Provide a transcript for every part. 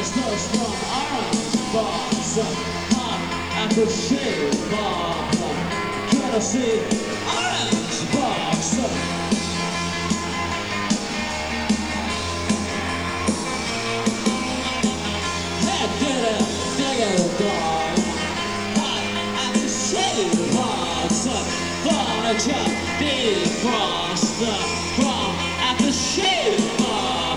Just one orange box, hot apple shade box. Can I see orange box? Hey, get it, dog. Hot apple shade box. Furniture, defrost. From apple shade box.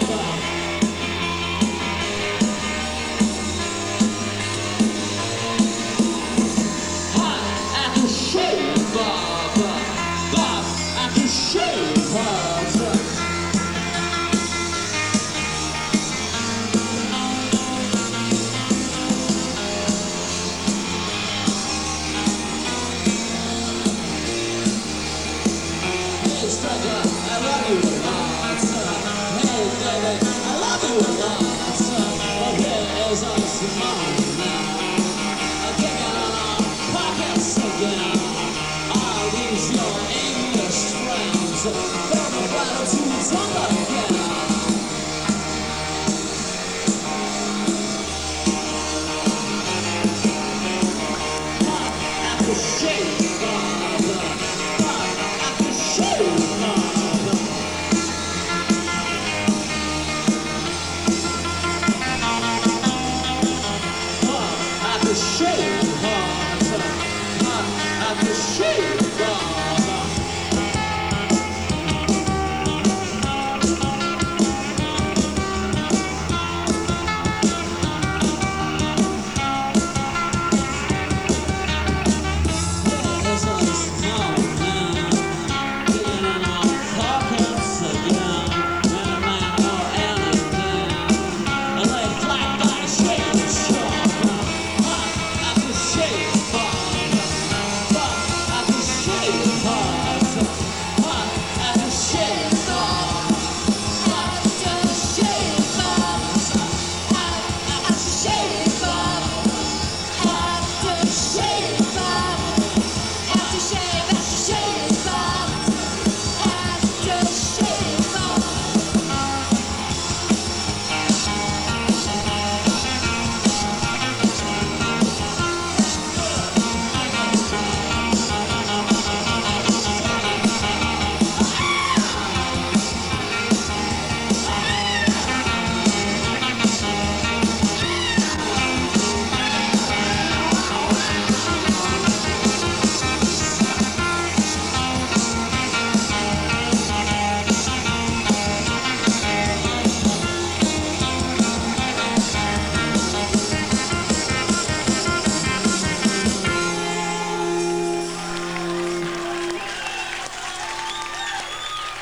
I love you a lot, hey baby, I love you a lot, okay, as I smile now, I take it on our pockets again, all these your English friends, from the bottom to the top again. Apple shade, apple shade. Shade, hot, apple shade.